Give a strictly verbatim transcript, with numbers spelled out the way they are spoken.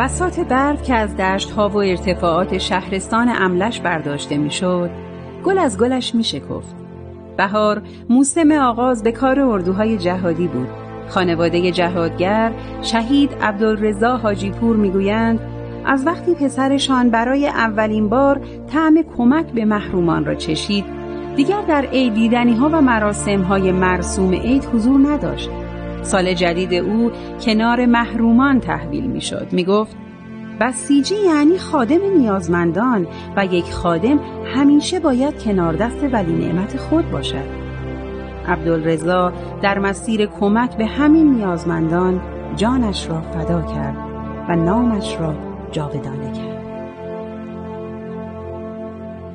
بساط برف که از دشت‌ها و ارتفاعات شهرستان املش برداشته می‌شد، گل از گلش می‌شکفت. بهار موسم آغاز به کار اردوهای جهادی بود. خانواده جهادگر شهید عبدالرضا حاجی پور می‌گویند از وقتی پسرشان برای اولین بار طعم کمک به محرومان را چشید، دیگر در عید دیدنی‌ها و مراسم‌های مرسوم عید حضور نداشت. سال جدید او کنار محرومان تحویل می‌شد. می‌گفت بسیجی یعنی خادم نیازمندان و یک خادم همیشه باید کنار دست ولی نعمت خود باشد. عبدالرضا در مسیر کمک به همین نیازمندان جانش را فدا کرد و نامش را جاودانه کرد.